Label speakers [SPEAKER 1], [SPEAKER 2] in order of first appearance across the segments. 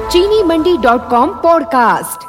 [SPEAKER 1] चीनीमंडी.com podcast.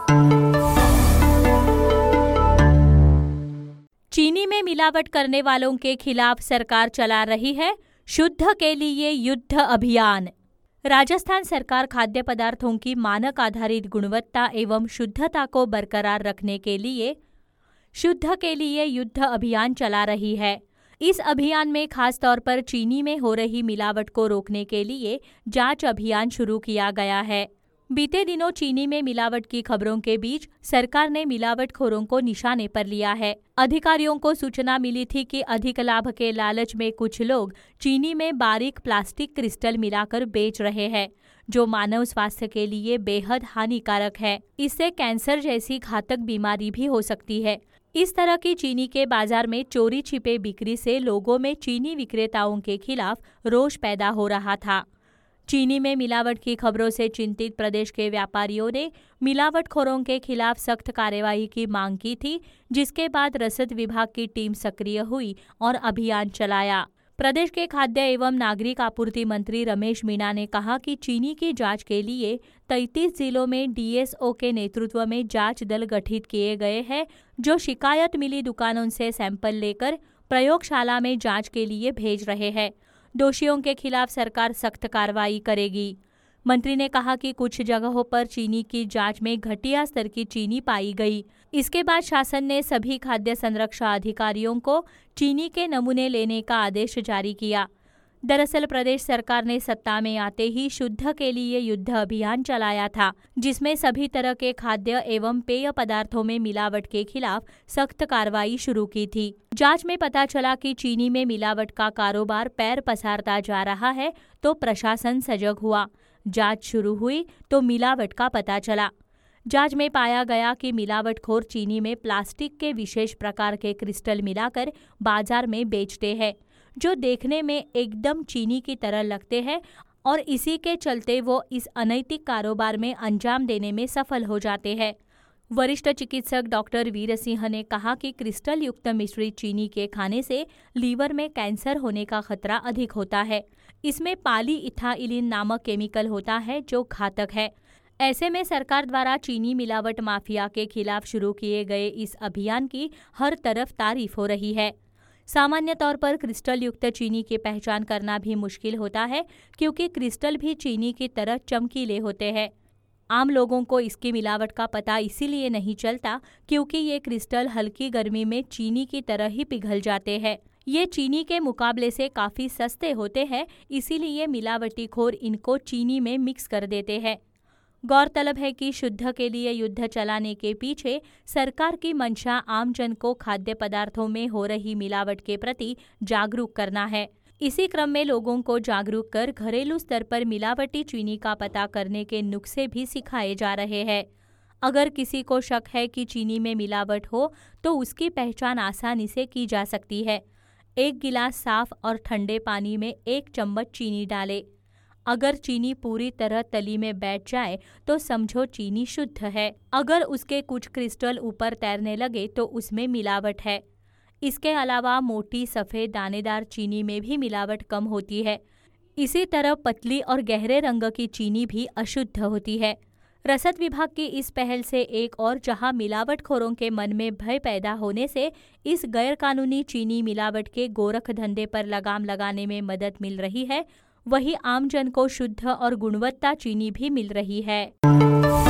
[SPEAKER 2] चीनी में मिलावट करने वालों के खिलाफ सरकार चला रही है शुद्ध के लिए युद्ध अभियान। राजस्थान सरकार खाद्य पदार्थों की मानक आधारित गुणवत्ता एवं शुद्धता को बरकरार रखने के लिए शुद्ध के लिए युद्ध अभियान चला रही है। इस अभियान में खास तौर पर चीनी में हो रही मिलावट को रोकने के लिए जांच अभियान शुरू किया गया है। बीते दिनों चीनी में मिलावट की खबरों के बीच सरकार ने मिलावटखोरों को निशाने पर लिया है। अधिकारियों को सूचना मिली थी कि अधिक लाभ के लालच में कुछ लोग चीनी में बारीक प्लास्टिक क्रिस्टल मिलाकर बेच रहे हैं, जो मानव स्वास्थ्य के लिए बेहद हानिकारक है। इससे कैंसर जैसी घातक बीमारी भी हो सकती है। इस तरह की चीनी के बाजार में चोरी छिपे बिक्री से लोगों में चीनी विक्रेताओं के खिलाफ रोष पैदा हो रहा था। चीनी में मिलावट की खबरों से चिंतित प्रदेश के व्यापारियों ने मिलावटखोरों के खिलाफ सख्त कार्रवाई की मांग की थी, जिसके बाद रसद विभाग की टीम सक्रिय हुई और अभियान चलाया। प्रदेश के खाद्य एवं नागरिक आपूर्ति मंत्री रमेश मीणा ने कहा कि चीनी की जांच के लिए 33 जिलों में डीएसओ के नेतृत्व में जांच दल गठित किए गए हैं, जो शिकायत मिली दुकानों से सैंपल लेकर प्रयोगशाला में जांच के लिए भेज रहे हैं। दोषियों के खिलाफ सरकार सख्त कार्रवाई करेगी। मंत्री ने कहा कि कुछ जगहों पर चीनी की जांच में घटिया स्तर की चीनी पाई गई। इसके बाद शासन ने सभी खाद्य संरक्षण अधिकारियों को चीनी के नमूने लेने का आदेश जारी किया। दरअसल प्रदेश सरकार ने सत्ता में आते ही शुद्ध के लिए युद्ध अभियान चलाया था, जिसमें सभी तरह के खाद्य एवं पेय पदार्थों में मिलावट के खिलाफ सख्त कार्रवाई शुरू की थी। जांच में पता चला कि चीनी में मिलावट का कारोबार पैर पसारता जा रहा है, तो प्रशासन सजग हुआ। जांच शुरू हुई तो मिलावट का पता चला। जांच में पाया गया कि मिलावटखोर चीनी में प्लास्टिक के विशेष प्रकार के क्रिस्टल मिलाकर बाजार में बेचते हैं, जो देखने में एकदम चीनी की तरह लगते हैं, और इसी के चलते वो इस अनैतिक कारोबार में अंजाम देने में सफल हो जाते हैं। वरिष्ठ चिकित्सक डॉक्टर वीर सिंह ने कहा कि क्रिस्टल युक्त मिश्रित चीनी के खाने से लीवर में कैंसर होने का खतरा अधिक होता है। इसमें पॉलीइथाइलिन नामक केमिकल होता है, जो घातक है। ऐसे में सरकार द्वारा चीनी मिलावट माफिया के खिलाफ शुरू किए गए इस अभियान की हर तरफ तारीफ हो रही है। सामान्य तौर पर क्रिस्टल युक्त चीनी की पहचान करना भी मुश्किल होता है, क्योंकि क्रिस्टल भी चीनी की तरह चमकीले होते हैं। आम लोगों को इसकी मिलावट का पता इसीलिए नहीं चलता क्योंकि ये क्रिस्टल हल्की गर्मी में चीनी की तरह ही पिघल जाते हैं। ये चीनी के मुकाबले से काफ़ी सस्ते होते हैं, इसीलिए मिलावटीखोर इनको चीनी में मिक्स कर देते हैं। गौरतलब है कि शुद्ध के लिए युद्ध चलाने के पीछे सरकार की मंशा आमजन को खाद्य पदार्थों में हो रही मिलावट के प्रति जागरूक करना है। इसी क्रम में लोगों को जागरूक कर घरेलू स्तर पर मिलावटी चीनी का पता करने के नुस्खे भी सिखाए जा रहे हैं। अगर किसी को शक है कि चीनी में मिलावट हो तो उसकी पहचान आसानी से की जा सकती है। 1 गिलास साफ और ठंडे पानी में 1 चम्मच चीनी डालें। अगर चीनी पूरी तरह तली में बैठ जाए तो समझो चीनी शुद्ध है। अगर उसके कुछ क्रिस्टल ऊपर तैरने लगे तो उसमें मिलावट है। इसके अलावा मोटी सफ़ेद दानेदार चीनी में भी मिलावट कम होती है। इसी तरह पतली और गहरे रंग की चीनी भी अशुद्ध होती है। रसद विभाग की इस पहल से एक और जहां मिलावटखोरों के मन में भय पैदा होने से इस गैरकानूनी चीनी मिलावट के गोरख धंधे पर लगाम लगाने में मदद मिल रही है, वहीं आमजन को शुद्ध और गुणवत्ता चीनी भी मिल रही है।